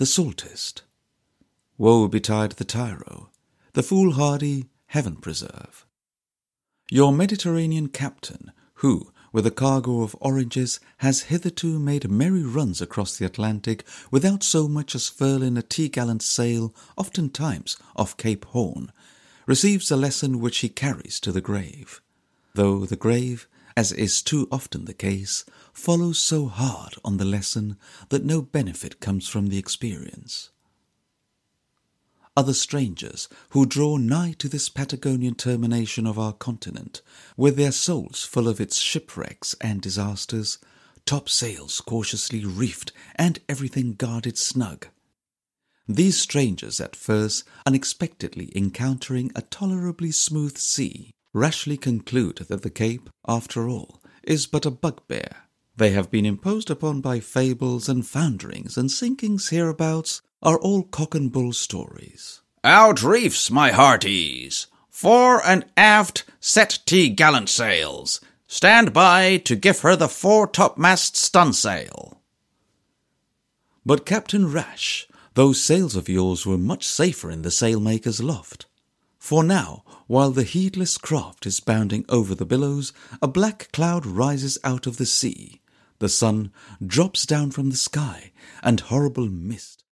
the saltest. Woe betide the tyro, the foolhardy, heaven preserve. Your Mediterranean captain, who, with a cargo of oranges, has hitherto made merry runs across the Atlantic without so much as furling a tea-gallant sail, oftentimes off Cape Horn, receives a lesson which he carries to the grave, though the grave, as is too often the case, follows so hard on the lesson that no benefit comes from the experience. Other strangers who draw nigh to this Patagonian termination of our continent, with their souls full of its shipwrecks and disasters, topsails cautiously reefed and everything guarded snug. These strangers at first, unexpectedly encountering a tolerably smooth sea, rashly conclude that the Cape, after all, is but a bugbear. They have been imposed upon by fables, and founderings and sinkings hereabouts are all cock and bull stories. Out reefs, my hearties! Fore and aft set tea-gallant sails. Stand by to give her the fore-topmast stunsail. But Captain Rash, those sails of yours were much safer in the sailmaker's loft. For now, while the heedless craft is bounding over the billows, a black cloud rises out of the sea. The sun drops down from the sky, and horrible mist